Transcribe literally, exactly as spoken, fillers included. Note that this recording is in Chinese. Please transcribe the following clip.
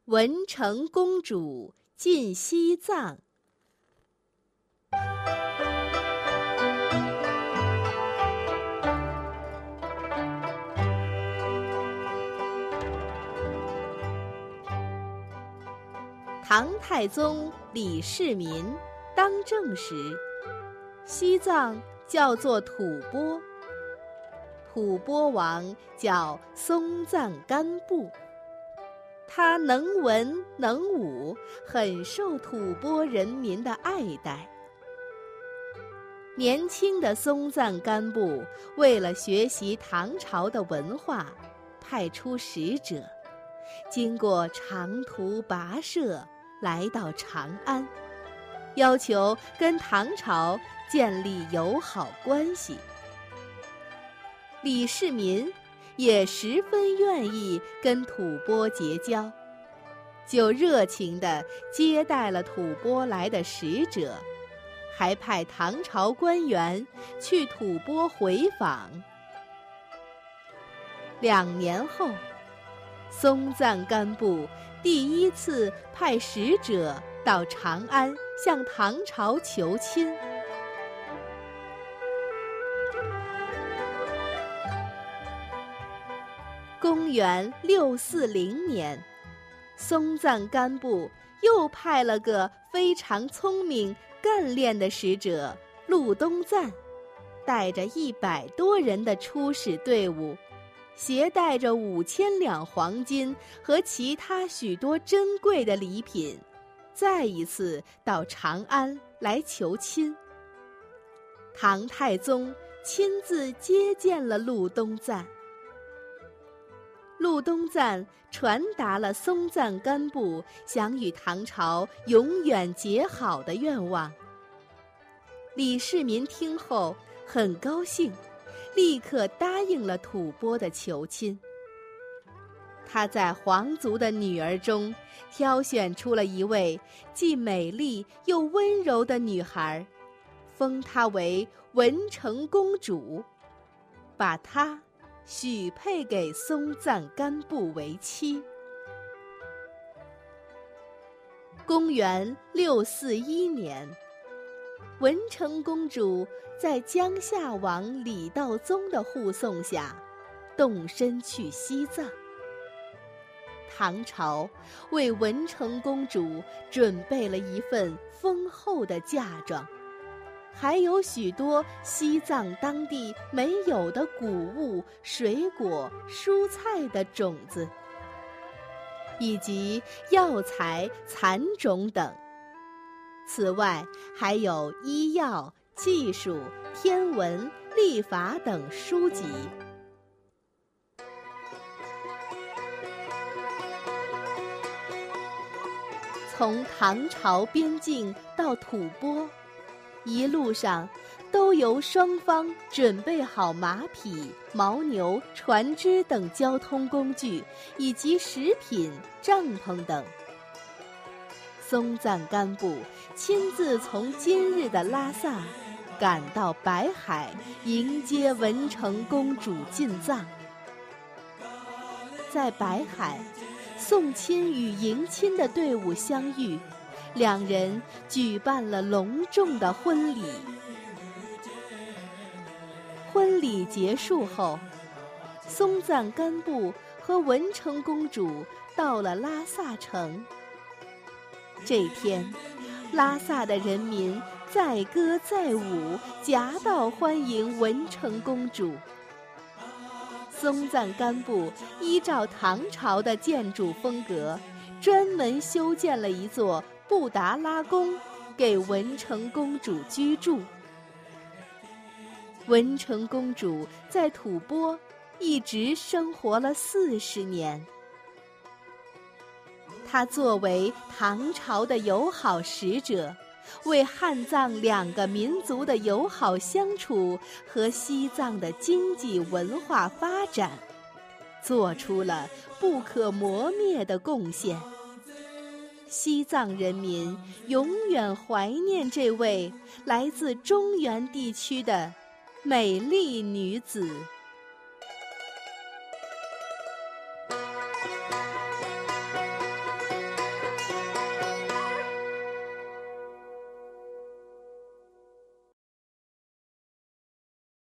文成公主进西藏。唐太宗李世民当政时，西藏叫做吐蕃，吐蕃王叫松赞干布。他能文能武，很受吐蕃人民的爱戴。年轻的松赞干布为了学习唐朝的文化，派出使者，经过长途跋涉，来到长安，要求跟唐朝建立友好关系。李世民也十分愿意跟吐蕃结交，就热情地接待了吐蕃来的使者，还派唐朝官员去吐蕃回访。两年后，松赞干布第一次派使者到长安向唐朝求亲。公元六四零年，松赞干布又派了个非常聪明干练的使者禄东赞，带着一百多人的出使队伍，携带着五千两黄金和其他许多珍贵的礼品，再一次到长安来求亲。唐太宗亲自接见了禄东赞。禄东赞传达了松赞干布想与唐朝永远结好的愿望。李世民听后很高兴，立刻答应了吐蕃的求亲。他在皇族的女儿中挑选出了一位既美丽又温柔的女孩，封她为文成公主，把她许配给松赞干布为妻。公元六四一年，文成公主在江夏王李道宗的护送下，动身去西藏。唐朝为文成公主准备了一份丰厚的嫁妆，还有许多西藏当地没有的谷物、水果、蔬菜的种子，以及药材、蚕种等。此外，还有医药、技术、天文、历法等书籍。从唐朝边境到吐蕃，一路上都由双方准备好马匹、牦牛、船只等交通工具，以及食品、帐篷等。松赞干布亲自从今日的拉萨赶到白海，迎接文成公主进藏。在白海，送亲与迎亲的队伍相遇，两人举办了隆重的婚礼。婚礼结束后，松赞干布和文成公主到了拉萨城。这天，拉萨的人民载歌载舞，夹道欢迎文成公主。松赞干布依照唐朝的建筑风格，专门修建了一座布达拉宫，给文成公主居住。文成公主在吐蕃一直生活了四十年。她作为唐朝的友好使者，为汉藏两个民族的友好相处和西藏的经济文化发展，做出了不可磨灭的贡献。西藏人民永远怀念这位来自中原地区的美丽女子。